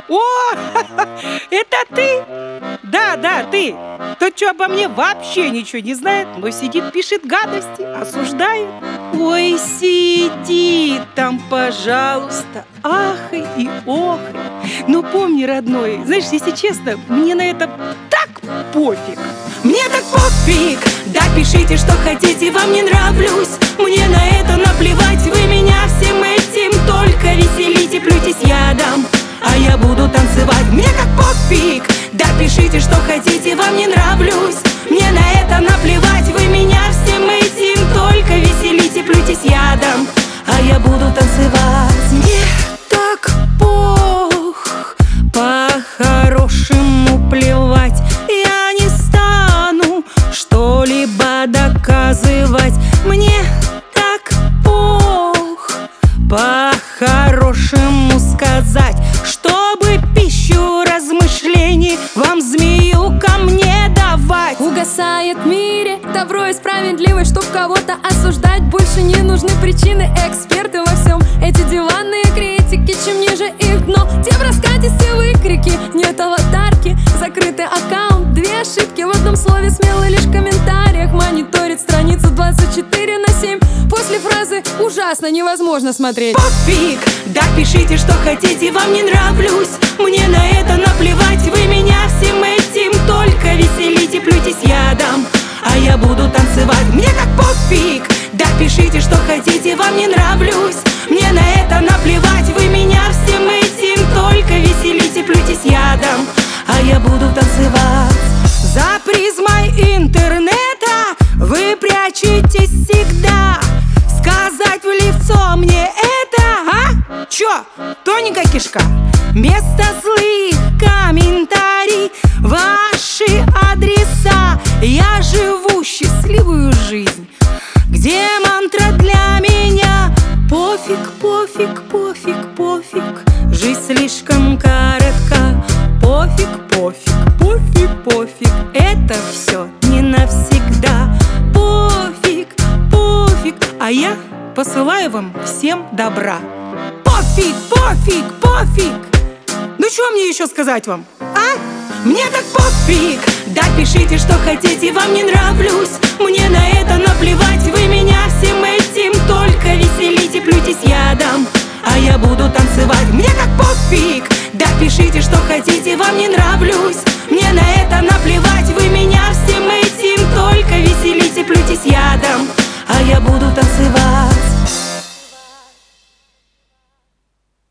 О, это ты? Да, да, ты. Тот, что обо мне вообще ничего не знает, но сидит, пишет гадости, осуждает. Ой, сиди там, пожалуйста, ахай и охай. Но помни, родной, знаешь, если честно, мне на это так пофиг. Мне так пофиг, да пишите, что хотите, вам не нравлюсь. Мне на это наплевать, вы меня всем этим только веселите, плюйтесь ядом, а я буду танцевать. Мне как пофиг, да пишите, что хотите, вам не нравлюсь. Мне на это наплевать, вы меня всем этим только веселите, плюйтесь ядом, а я буду танцевать. Мне так по-хорошему плевать. Я не стану что-либо доказывать. Мне так по-хорошему сказать, чтобы пищу размышлений вам, змею, ко мне давать. Угасает в мире добро и справедливость, чтоб кого-то осуждать больше не нужны причины. Эксперты во всем, эти диванные критики, чем ниже их дно, тем раскатистые выкрики. Нет аватарки, закрытый аккаунт, 2 ошибки в одном слове, смело лишь в комментариях. Мониторит страницу 24/7. После фразы «ужасно, невозможно смотреть». Пофиг, да пишите, что хотите, вам не нравлюсь. Мне на это наплевать, вы меня всем этим только веселите, плюйтесь ядом, а я буду танцевать. Мне как пофиг, да пишите, что хотите, вам не нравлюсь. Мне на это наплевать, вы меня всем этим только веселите, плюйтесь ядом, а я буду танцевать. За призмой интернета вы прячетесь всегда. Сказать в лицо мне это, а? Чё, тоненькая кишка? Вместо злых комментариев ваши адреса. Я живу счастливую жизнь, где мантра для меня: пофиг, пофиг, пофиг, пофиг, жизнь слишком коротка. Пофиг, пофиг, пофиг, пофиг, это все не навсегда. Пофиг, пофиг, а я посылаю вам всем добра. Пофиг, пофиг, пофиг. Ну что мне еще сказать вам, а? Мне так пофиг, да пишите, что хотите, вам не нравлюсь. Мне на это наплевать, вы меня всем этим только веселите, плюйтесь ядом, а я буду танцевать. Мне как пофиг, да пишите, что хотите, вам не нравлюсь. Мне на это наплевать, вы меня всем этим только веселите, плюйтесь ядом, а я буду танцевать.